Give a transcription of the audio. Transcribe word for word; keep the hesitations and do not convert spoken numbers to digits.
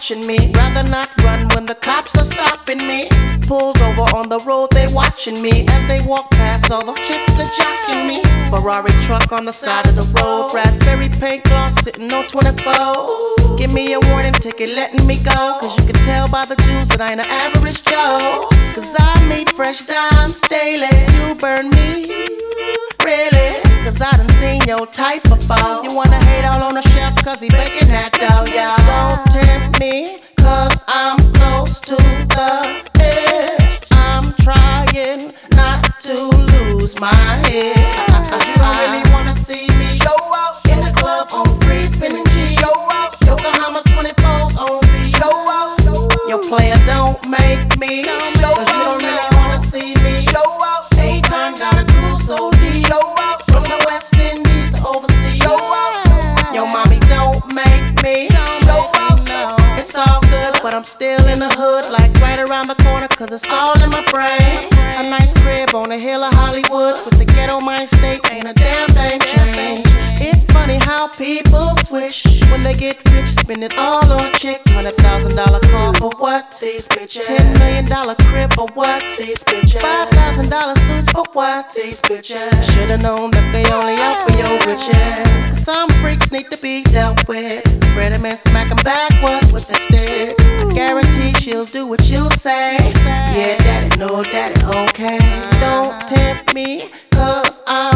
watching me. Rather not run when the cops are stopping me. Pulled over on the road, they watching me. As they walk past, all the chicks are jocking me. Ferrari truck on the side of the road. Raspberry paint gloss sitting on twenty-fours. Give me a warning ticket, letting me go. Cause you can tell by the Jews that I ain't an average Joe. Cause I meet fresh dimes daily. You burn me, really? Cause I done seen your type before. You wanna hate all on the chef cause he baking that dough, yeah. Don't tempt me cause I'm close to the edge. I'm trying not to lose my head. Cause you don't really wanna see me show up in the club on free spinning G's. Show up, Yokohama twenty-fours on V. Show up, your player don't make me. Cause you don't really wanna see me show up. Akon got a crew so deep. Show up from the West Indies to overseas. Show up, your mommy don't make me. Show up, it's all good, but I'm still in the hood, like right around the corner, cause it's all in my brain. A nice crib on the hill of Hollywood with the ghetto mind state, ain't a damn thing changed. It's funny how people switch when they get rich, spend it all on chicks. Hundred thousand dollar car for what? These bitches. Ten million dollar crib for what? These bitches. Five thousand dollar suits for what? These bitches. Should've known that they only out for your riches. Cause some freaks need to be dealt with. Spread them and smack them backwards with a stick. I guarantee she'll do what you say. Yeah, daddy, no, daddy, okay. Don't tempt me, cause I'm